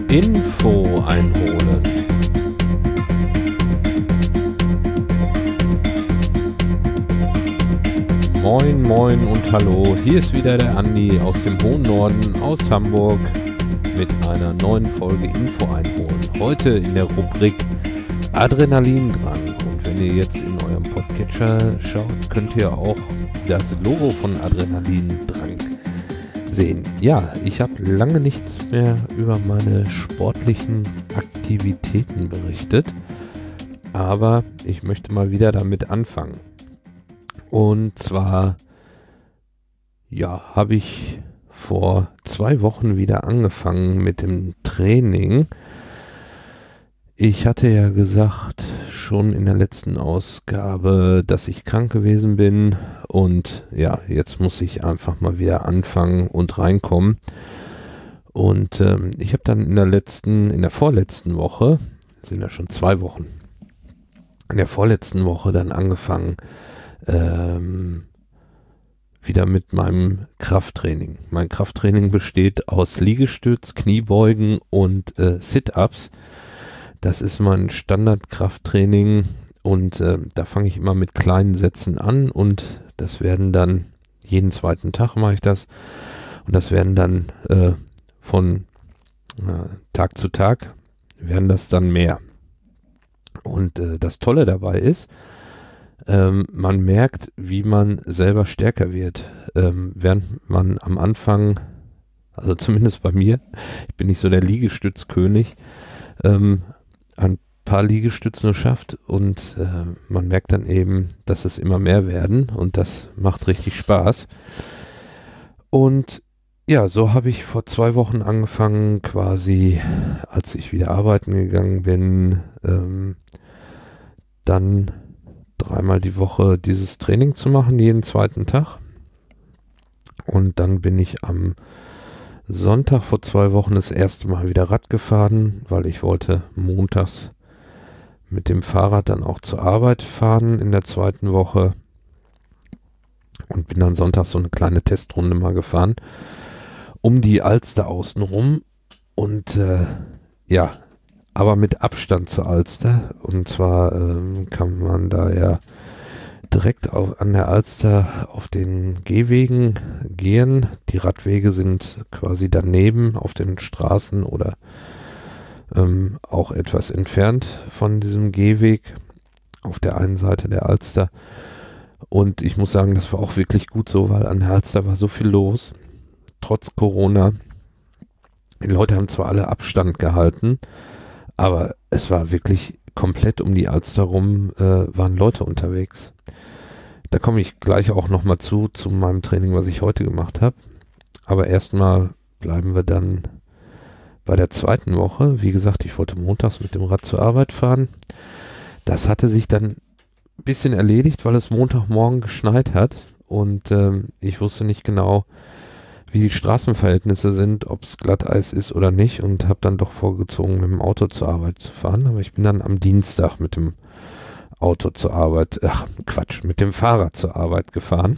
Info einholen. Moin, moin und hallo, hier ist wieder der Andi aus dem hohen Norden, aus Hamburg, mit einer neuen Folge Info einholen. Heute in der Rubrik Adrenalindrang. Und wenn ihr jetzt in eurem Podcatcher schaut, könnt ihr auch das Logo von Adrenalindrang sehen. Ja, ich habe lange nichts mehr über meine sportlichen Aktivitäten berichtet, aber ich möchte mal wieder damit anfangen. Und zwar, ja, habe ich vor 2 Wochen wieder angefangen mit dem Training. Ich hatte ja gesagt, schon in der letzten Ausgabe, dass ich krank gewesen bin und ja, jetzt muss ich einfach mal wieder anfangen und reinkommen. Und ich habe dann in der vorletzten Woche, sind ja schon 2 Wochen, in der vorletzten Woche dann angefangen, wieder mit meinem Krafttraining. Mein Krafttraining besteht aus Liegestütz, Kniebeugen und Sit-Ups. Das ist mein Standard-Krafttraining und da fange ich immer mit kleinen Sätzen an und das werden dann, jeden zweiten Tag mache ich das und das werden dann von Tag zu Tag, werden das dann mehr. Und das Tolle dabei ist, man merkt, wie man selber stärker wird, während man am Anfang, also zumindest bei mir, ich bin nicht so der Liegestützkönig, ein paar Liegestütze nur schafft und man merkt dann eben, dass es immer mehr werden und das macht richtig Spaß. Und ja, so habe ich vor 2 Wochen angefangen, quasi, als ich wieder arbeiten gegangen bin, dann 3-mal die Woche dieses Training zu machen, jeden zweiten Tag. Und dann bin ich am Sonntag vor 2 Wochen das erste Mal wieder Rad gefahren, weil ich wollte montags mit dem Fahrrad dann auch zur Arbeit fahren in der zweiten Woche und bin dann sonntags so eine kleine Testrunde mal gefahren, um die Alster außenrum und ja, aber mit Abstand zur Alster und zwar kann man da ja direkt an der Alster auf den Gehwegen gehen. Die Radwege sind quasi daneben auf den Straßen oder auch etwas entfernt von diesem Gehweg auf der einen Seite der Alster. Und ich muss sagen, das war auch wirklich gut so, weil an der Alster war so viel los, trotz Corona. Die Leute haben zwar alle Abstand gehalten, aber es war wirklich komplett um die Alster rum, waren Leute unterwegs. Da komme ich gleich auch nochmal zu meinem Training, was ich heute gemacht habe. Aber erstmal bleiben wir dann bei der zweiten Woche. Wie gesagt, ich wollte montags mit dem Rad zur Arbeit fahren. Das hatte sich dann ein bisschen erledigt, weil es Montagmorgen geschneit hat. Und ich wusste nicht genau, wie die Straßenverhältnisse sind, ob es Glatteis ist oder nicht. Und habe dann doch vorgezogen, mit dem Auto zur Arbeit zu fahren. Aber ich bin dann am Dienstag mit dem Auto zur Arbeit, mit dem Fahrrad zur Arbeit gefahren.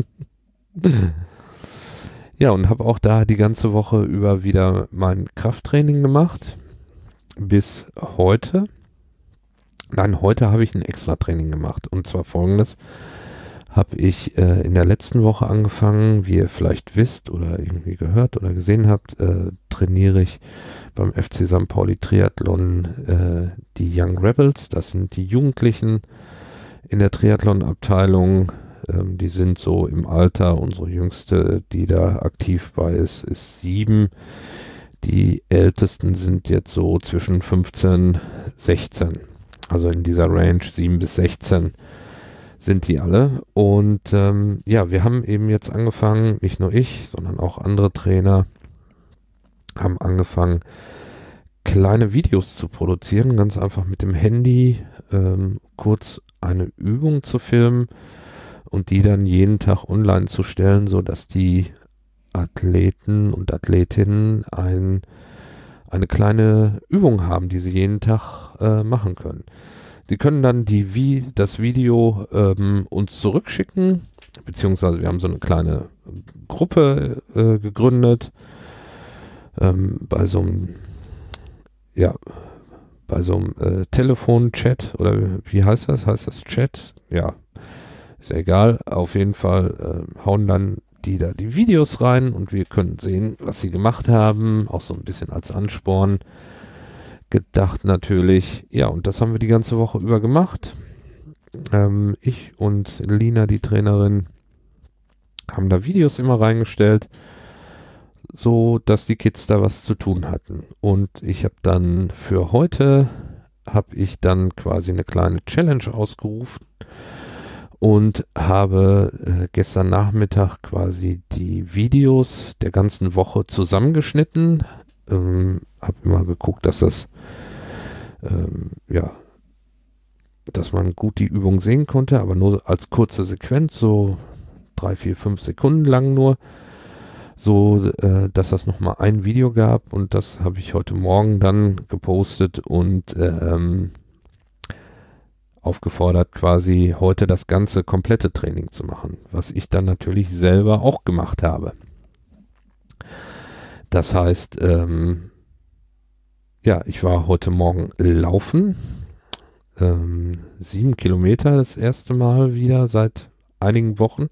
Ja, und habe auch da die ganze Woche über wieder mein Krafttraining gemacht. Bis heute. Nein, heute habe ich ein Extra-Training gemacht. Und zwar folgendes. Habe ich in der letzten Woche angefangen, wie ihr vielleicht wisst oder irgendwie gehört oder gesehen habt, trainiere ich beim FC St. Pauli Triathlon die Young Rebels. Das sind die Jugendlichen in der Triathlon-Abteilung. Die sind so im Alter, unsere Jüngste, die da aktiv bei ist 7. Die Ältesten sind jetzt so zwischen 15, 16. Also in dieser Range 7 bis 16 sind die alle. Und ja, wir haben eben jetzt angefangen, nicht nur ich, sondern auch andere Trainer haben angefangen, kleine Videos zu produzieren, ganz einfach mit dem Handy kurz eine Übung zu filmen und die dann jeden Tag online zu stellen, sodass die Athleten und Athletinnen eine kleine Übung haben, die sie jeden Tag machen können. Sie können dann das Video uns zurückschicken, beziehungsweise wir haben so eine kleine Gruppe gegründet bei so einem ja, bei so einem Telefonchat oder wie heißt das? Heißt das Chat? Ja, ist ja egal. Auf jeden Fall hauen dann die da die Videos rein und wir können sehen, was sie gemacht haben. Auch so ein bisschen als Ansporn gedacht natürlich. Ja, und das haben wir die ganze Woche über gemacht. Ich und Lina, die Trainerin, haben da Videos immer reingestellt, so dass die Kids da was zu tun hatten. Und ich habe dann für heute, habe ich dann quasi eine kleine Challenge ausgerufen und habe gestern Nachmittag quasi die Videos der ganzen Woche zusammengeschnitten. Habe immer geguckt, dass das ja, dass man gut die Übung sehen konnte, aber nur als kurze Sequenz, so 3, 4, 5 Sekunden lang nur, so dass das nochmal ein Video gab und das habe ich heute Morgen dann gepostet und aufgefordert, quasi heute das ganze komplette Training zu machen, was ich dann natürlich selber auch gemacht habe. Das heißt, ja, ich war heute Morgen laufen, 7 Kilometer das erste Mal wieder seit einigen Wochen.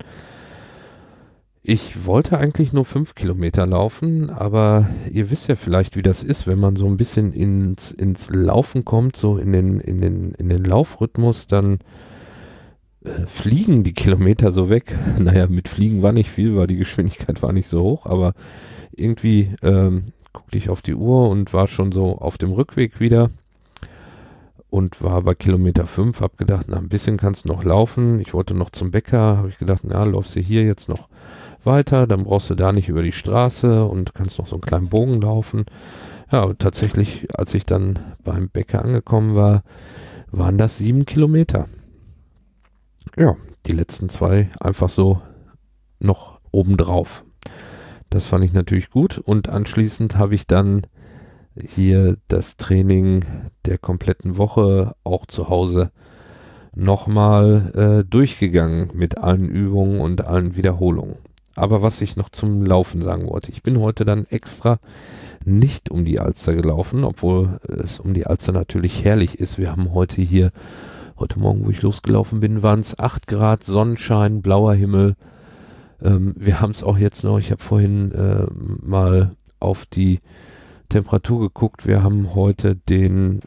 Ich wollte eigentlich nur 5 Kilometer laufen, aber ihr wisst ja vielleicht, wie das ist, wenn man so ein bisschen ins Laufen kommt, so in den Laufrhythmus, dann fliegen die Kilometer so weg. Naja, mit Fliegen war nicht viel, weil die Geschwindigkeit war nicht so hoch, aber irgendwie guckte ich auf die Uhr und war schon so auf dem Rückweg wieder und war bei Kilometer 5, hab gedacht, na, ein bisschen kannst du noch laufen. Ich wollte noch zum Bäcker, habe ich gedacht, na, läufst du hier jetzt noch weiter, dann brauchst du da nicht über die Straße und kannst noch so einen kleinen Bogen laufen. Ja, und tatsächlich, als ich dann beim Bäcker angekommen war, waren das 7 Kilometer. Ja, die letzten 2 einfach so noch obendrauf. Das fand ich natürlich gut und anschließend habe ich dann hier das Training der kompletten Woche auch zu Hause nochmal durchgegangen mit allen Übungen und allen Wiederholungen. Aber was ich noch zum Laufen sagen wollte, ich bin heute dann extra nicht um die Alster gelaufen, obwohl es um die Alster natürlich herrlich ist. Wir haben heute Morgen, wo ich losgelaufen bin, waren es 8 Grad, Sonnenschein, blauer Himmel. Wir haben es auch jetzt noch, ich habe vorhin mal auf die Temperatur geguckt. Wir haben heute den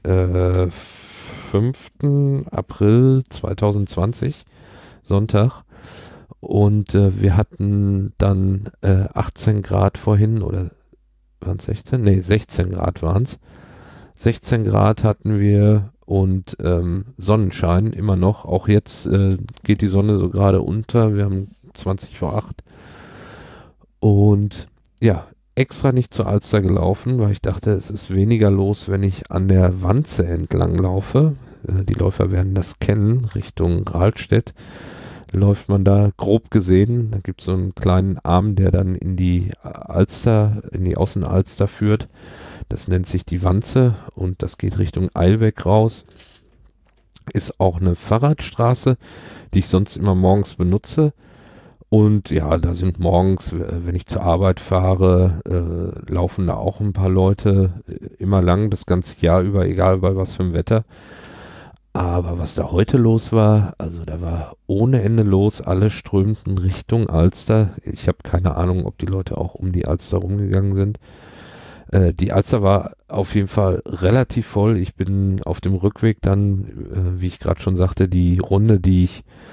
5. April 2020, Sonntag. Und wir hatten dann 18 Grad vorhin, oder waren es 16? Ne, 16 Grad waren es. 16 Grad hatten wir und Sonnenschein immer noch. Auch jetzt geht die Sonne so gerade unter. Wir haben 20 vor 8. Und ja, extra nicht zur Alster gelaufen, weil ich dachte, es ist weniger los, wenn ich an der Wanze entlang laufe. Die Läufer werden das kennen, Richtung Rahlstedt. Läuft man da grob gesehen, da gibt es so einen kleinen Arm, der dann in die Alster, in die Außenalster führt. Das nennt sich die Wanze und das geht Richtung Eilbeck raus. Ist auch eine Fahrradstraße, die ich sonst immer morgens benutze. Und ja, da sind morgens, wenn ich zur Arbeit fahre, laufen da auch ein paar Leute immer lang, das ganze Jahr über, egal bei was für einem Wetter. Aber was da heute los war, also da war ohne Ende los, alle strömten Richtung Alster. Ich habe keine Ahnung, ob die Leute auch um die Alster rumgegangen sind. Die Alster war auf jeden Fall relativ voll. Ich bin auf dem Rückweg dann, wie ich gerade schon sagte, die Runde, die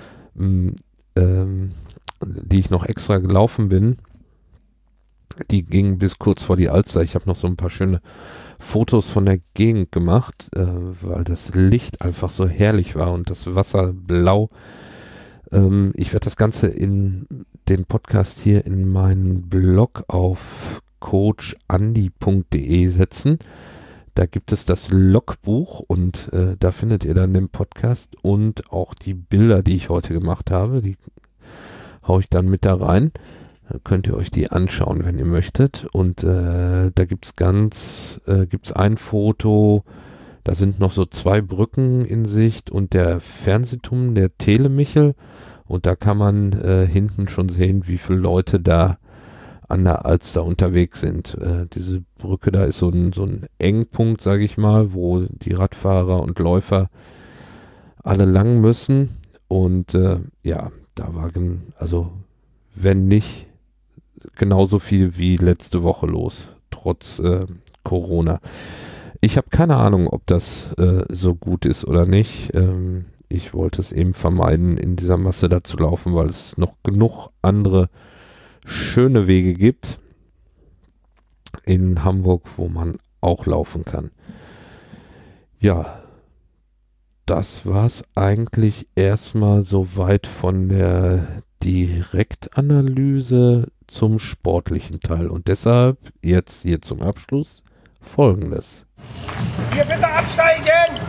ich noch extra gelaufen bin, die ging bis kurz vor die Alster. Ich habe noch so ein paar schöne Fotos von der Gegend gemacht, weil das Licht einfach so herrlich war und das Wasser blau. Ich werde das Ganze in den Podcast hier in meinen Blog auf coachandi.de setzen. Da gibt es das Logbuch und da findet ihr dann den Podcast und auch die Bilder, die ich heute gemacht habe. Die haue ich dann mit da rein. Könnt ihr euch die anschauen, wenn ihr möchtet. Und da gibt's ein Foto, da sind noch so 2 Brücken in Sicht und der Fernsehturm, der Telemichel. Und da kann man hinten schon sehen, wie viele Leute da an der Alster unterwegs sind. Diese Brücke da ist so ein Engpunkt, sage ich mal, wo die Radfahrer und Läufer alle lang müssen. Und ja, da war also wenn nicht genauso viel wie letzte Woche los, trotz Corona. Ich habe keine Ahnung, ob das so gut ist oder nicht. Ich wollte es eben vermeiden, in dieser Masse da zu laufen, weil es noch genug andere schöne Wege gibt in Hamburg, wo man auch laufen kann. Ja, das war's eigentlich erstmal soweit von der Direktanalyse zum sportlichen Teil. Und deshalb jetzt hier zum Abschluss Folgendes. Hier bitte absteigen!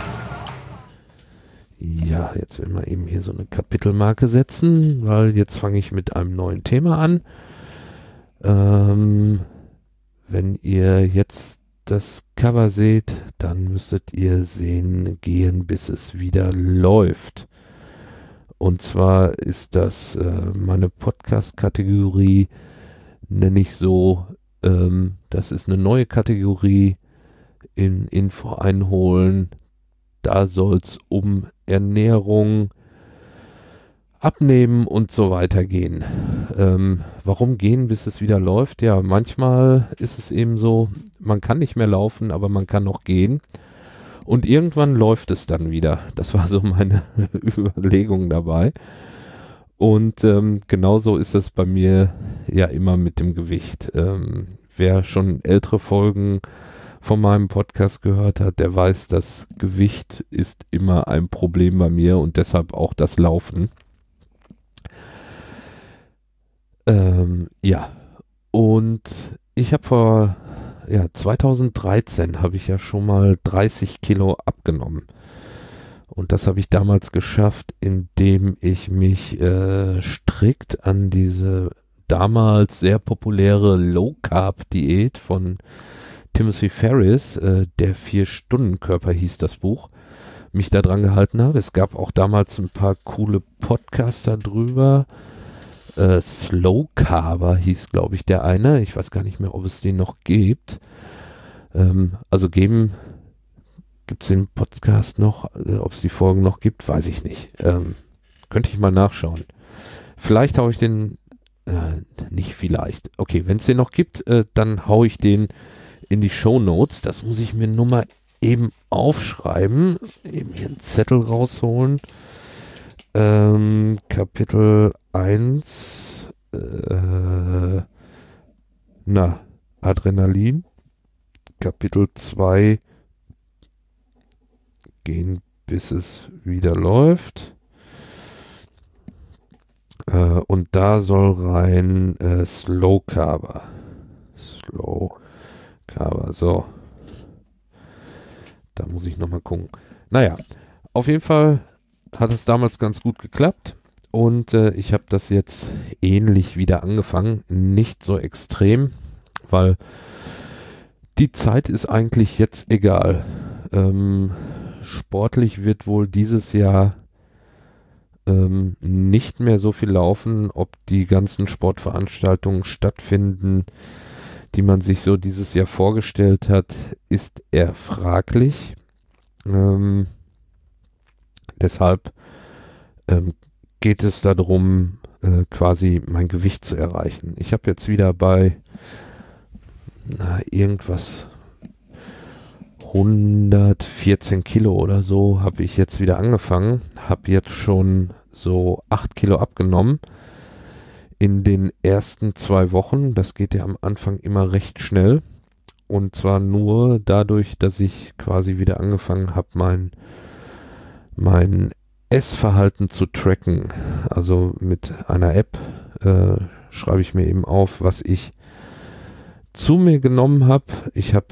Ja, jetzt will man eben hier so eine Kapitelmarke setzen, weil jetzt fange ich mit einem neuen Thema an. Wenn ihr jetzt das Cover seht, dann müsstet ihr sehen, gehen bis es wieder läuft. Und zwar ist das meine Podcast-Kategorie, nenne ich so, das ist eine neue Kategorie in Info einholen. Da soll es um Ernährung, Abnehmen und so weiter gehen. Warum gehen, bis es wieder läuft? Ja, manchmal ist es eben so, man kann nicht mehr laufen, aber man kann noch gehen. Und irgendwann läuft es dann wieder. Das war so meine Überlegung dabei. Und genauso ist es bei mir ja immer mit dem Gewicht. Wer schon ältere Folgen von meinem Podcast gehört hat, der weiß, das Gewicht ist immer ein Problem bei mir und deshalb auch das Laufen. Ja, und ich habe 2013 habe ich ja schon mal 30 Kilo abgenommen. Und das habe ich damals geschafft, indem ich mich strikt an diese damals sehr populäre Low-Carb-Diät von Timothy Ferriss, der 4-Stunden-Körper hieß das Buch, mich da dran gehalten habe. Es gab auch damals ein paar coole Podcaster drüber. Slow Carver hieß, glaube ich, der eine. Ich weiß gar nicht mehr, ob es den noch gibt. Also gibt es den Podcast noch? Ob es die Folgen noch gibt, weiß ich nicht. Könnte ich mal nachschauen. Vielleicht haue ich den, nicht vielleicht. Okay, wenn es den noch gibt, dann haue ich den in die Shownotes. Das muss ich mir nur mal eben aufschreiben. Eben hier einen Zettel rausholen. Kapitel 1 Adrenalin. Kapitel 2 gehen bis es wieder läuft. Und da soll rein Slow Carver. So. Da muss ich nochmal gucken. Naja, auf jeden Fall hat es damals ganz gut geklappt und ich habe das jetzt ähnlich wieder angefangen. Nicht so extrem, weil die Zeit ist eigentlich jetzt egal. Sportlich wird wohl dieses Jahr nicht mehr so viel laufen. Ob die ganzen Sportveranstaltungen stattfinden, die man sich so dieses Jahr vorgestellt hat, ist eher fraglich. Deshalb geht es darum, quasi mein Gewicht zu erreichen. Ich habe jetzt wieder bei irgendwas 114 Kilo oder so habe ich jetzt wieder angefangen. Habe jetzt schon so 8 Kilo abgenommen in den ersten 2 Wochen. Das geht ja am Anfang immer recht schnell. Und zwar nur dadurch, dass ich quasi wieder angefangen habe, mein Essverhalten zu tracken. Also mit einer App schreibe ich mir eben auf, was ich zu mir genommen habe. Ich habe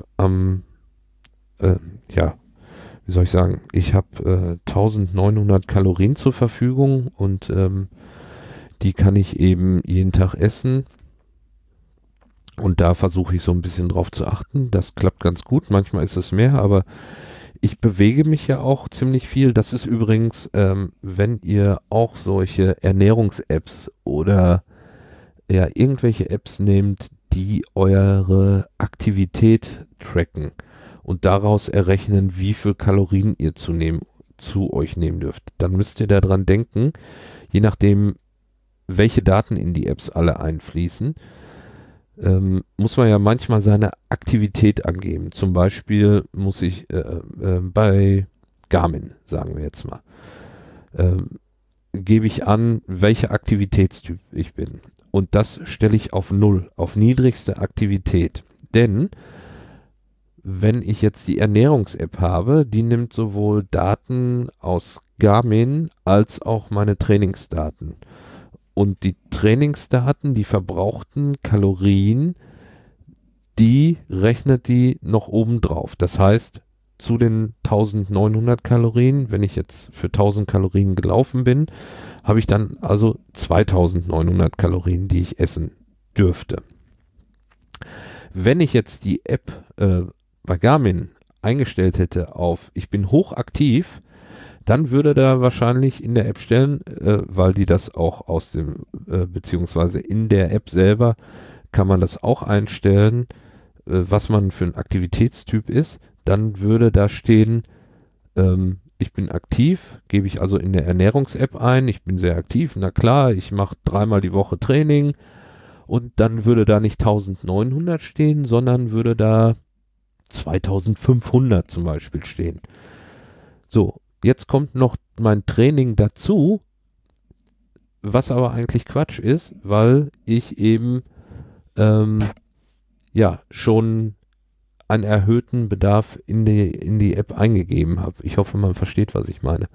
ich habe 1900 Kalorien zur Verfügung und die kann ich eben jeden Tag essen. Und da versuche ich so ein bisschen drauf zu achten. Das klappt ganz gut. Manchmal ist es mehr, aber ich bewege mich ja auch ziemlich viel. Das ist übrigens, wenn ihr auch solche Ernährungs-Apps oder ja irgendwelche Apps nehmt, die eure Aktivität tracken und daraus errechnen, wie viel Kalorien ihr zu euch nehmen dürft. Dann müsst ihr daran denken, je nachdem, welche Daten in die Apps alle einfließen, muss man ja manchmal seine Aktivität angeben. Zum Beispiel muss ich bei Garmin, sagen wir jetzt mal, gebe ich an, welcher Aktivitätstyp ich bin. Und das stelle ich auf 0, auf niedrigste Aktivität. Denn wenn ich jetzt die Ernährungs-App habe, die nimmt sowohl Daten aus Garmin als auch meine Trainingsdaten. Und die Trainingsdaten, die verbrauchten Kalorien, die rechnet die noch oben drauf. Das heißt, zu den 1900 Kalorien, wenn ich jetzt für 1000 Kalorien gelaufen bin, habe ich dann also 2900 Kalorien, die ich essen dürfte. Wenn ich jetzt die App bei Garmin eingestellt hätte auf ich bin hochaktiv, dann würde da wahrscheinlich in der App stellen, weil die das auch aus dem, beziehungsweise in der App selber kann man das auch einstellen, was man für ein Aktivitätstyp ist. Dann würde da stehen, ich bin aktiv, gebe ich also in der Ernährungs-App ein, ich bin sehr aktiv, na klar, ich mache 3-mal die Woche Training und dann würde da nicht 1900 stehen, sondern würde da 2500 zum Beispiel stehen. So, jetzt kommt noch mein Training dazu, was aber eigentlich Quatsch ist, weil ich eben schon einen erhöhten Bedarf in die App eingegeben habe. Ich hoffe, man versteht, was ich meine.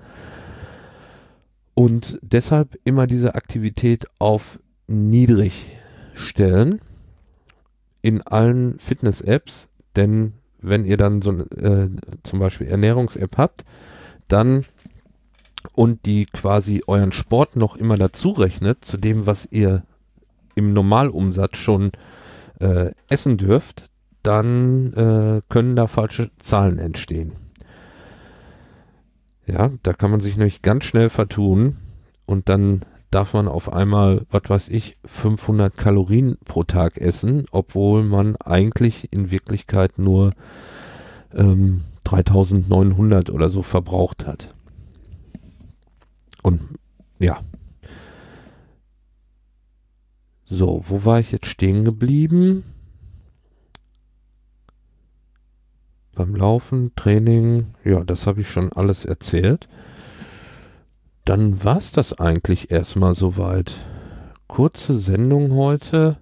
Und deshalb immer diese Aktivität auf niedrig stellen in allen Fitness-Apps, denn wenn ihr dann so zum Beispiel Ernährungs-App habt, dann und die quasi euren Sport noch immer dazu rechnet, zu dem, was ihr im Normalumsatz schon essen dürft, dann können da falsche Zahlen entstehen. Ja, da kann man sich nämlich ganz schnell vertun und dann darf man auf einmal, was weiß ich, 500 Kalorien pro Tag essen, obwohl man eigentlich in Wirklichkeit nur 3900 oder so verbraucht hat. Und ja. So, wo war ich jetzt stehen geblieben? Beim Laufen, Training, ja, das habe ich schon alles erzählt. Dann war es das eigentlich erstmal soweit. Kurze Sendung heute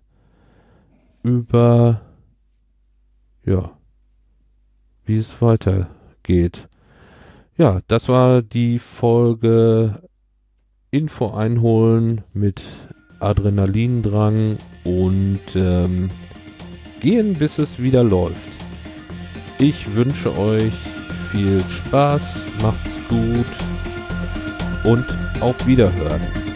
über, ja, wie es weitergeht. Ja, das war die Folge Info einholen mit Adrenalindrang und gehen, bis es wieder läuft. Ich wünsche euch viel Spaß, macht's gut und auf Wiederhören.